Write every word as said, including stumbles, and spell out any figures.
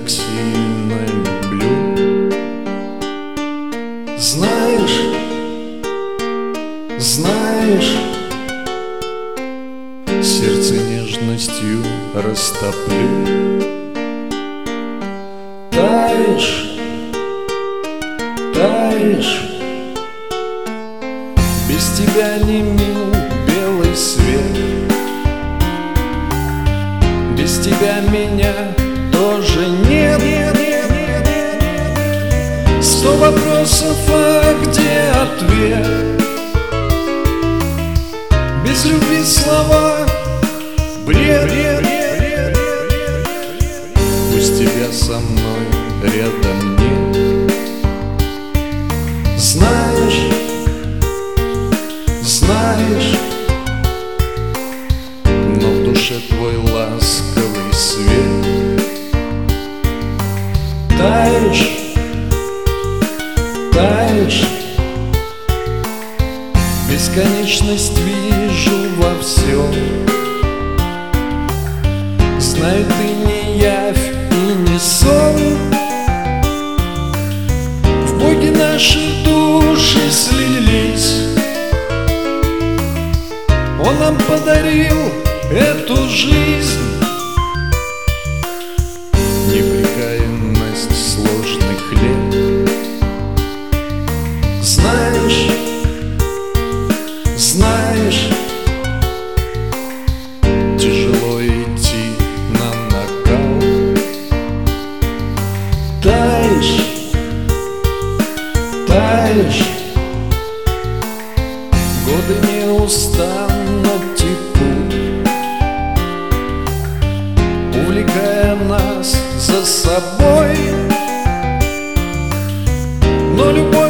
так сильно люблю. Знаешь, знаешь, сердце нежностью растоплю. Таешь, таешь, без тебя не мил белый свет. Без тебя меня тоже нет. Сто вопросов, а где ответ? Без любви слова бред. Пусть тебя со мной рядом нет. Знаешь, знаешь, но в душе твой ласковый свет. Таешь, таешь, бесконечность вижу во всем. Знаю, ты не явь и не сон. В Боге наши души слились. Он нам подарил эту жизнь. Непрекаянность сложных лет. Знаешь, знаешь, тяжело идти на накал. Таешь, таешь, годы неустанно текут, увлекая нас за собой. Но любовь